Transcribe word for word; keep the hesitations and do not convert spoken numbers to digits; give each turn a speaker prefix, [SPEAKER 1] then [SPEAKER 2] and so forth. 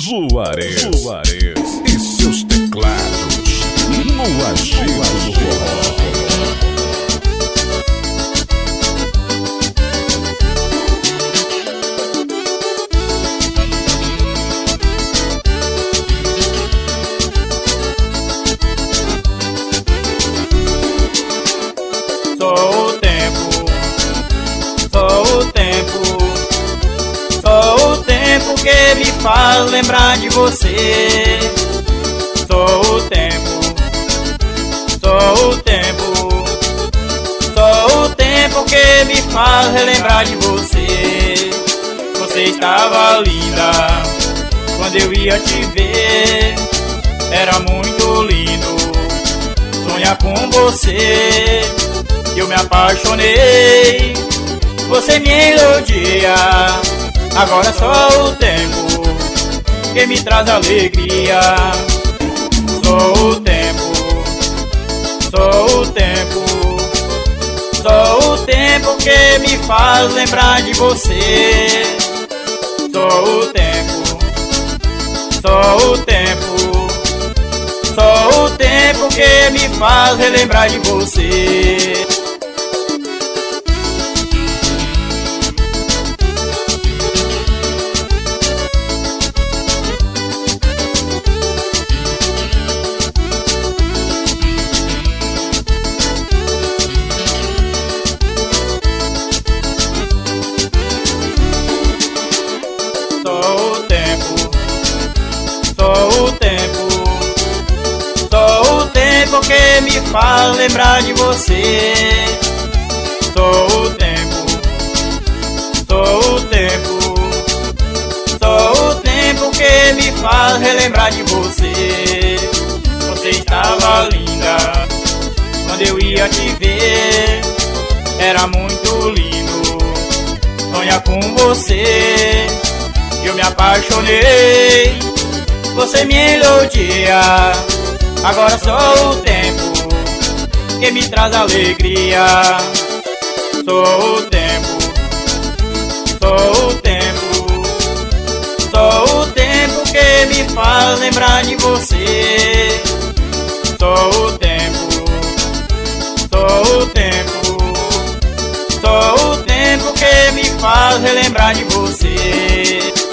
[SPEAKER 1] Juarez, Juarez e seus teclados no agito do forró.
[SPEAKER 2] Sou o tempo, sou o tempo, sou o tempo que me faz lembrar de você. Sou o tempo, sou o tempo, sou o tempo que me faz relembrar de você. Você estava linda quando eu ia te ver, era muito lindo sonhar com você. Eu me apaixonei, você me iludia. Agora só o tempo que me traz alegria. Sou o tempo, sou o tempo, sou o tempo que me faz lembrar de você. Sou o tempo, sou o tempo, sou o tempo que me faz relembrar de você. Sou o tempo, sou o tempo, sou o tempo que me faz lembrar de você. Sou o tempo, sou o tempo, sou o tempo que me faz relembrar de você. Você estava linda quando eu ia te ver, era muito lindo sonhar com você. Eu me apaixonei, você me iludia. Agora sou o tempo que me traz alegria. Sou o tempo, sou o tempo, sou o tempo que me faz lembrar de você. Sou o tempo, sou o tempo, sou o tempo que me faz relembrar de você.